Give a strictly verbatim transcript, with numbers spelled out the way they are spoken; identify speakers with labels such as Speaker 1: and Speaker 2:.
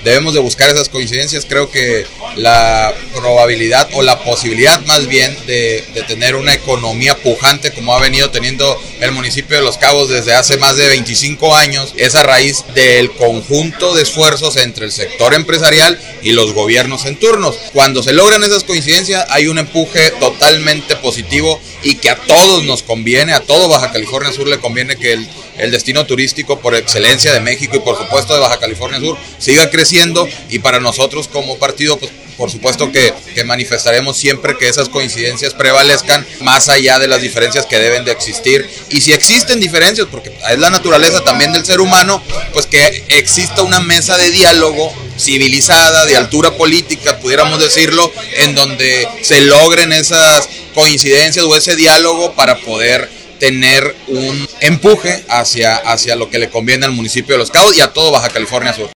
Speaker 1: debemos de buscar esas coincidencias. Creo que la probabilidad o la posibilidad más bien de, de tener una economía pujante como ha venido teniendo el municipio de Los Cabos desde hace más de veinticinco años es a raíz del conjunto de esfuerzos entre el sector empresarial y los gobiernos en turnos. Cuando se logran esas coincidencias hay un empuje totalmente positivo y que a todos nos conviene, a todo Baja California Sur le conviene que el, el destino turístico por excelencia de México y por supuesto de Baja California Sur siga creciendo, y para nosotros como partido pues por supuesto que, que manifestaremos siempre que esas coincidencias prevalezcan más allá de las diferencias que deben de existir, y si existen diferencias, porque es la naturaleza también del ser humano, pues que exista una mesa de diálogo civilizada, de altura política, pudiéramos decirlo, en donde se logren esas coincidencias o ese diálogo para poder tener un empuje hacia, hacia lo que le conviene al municipio de Los Cabos y a todo Baja California Sur.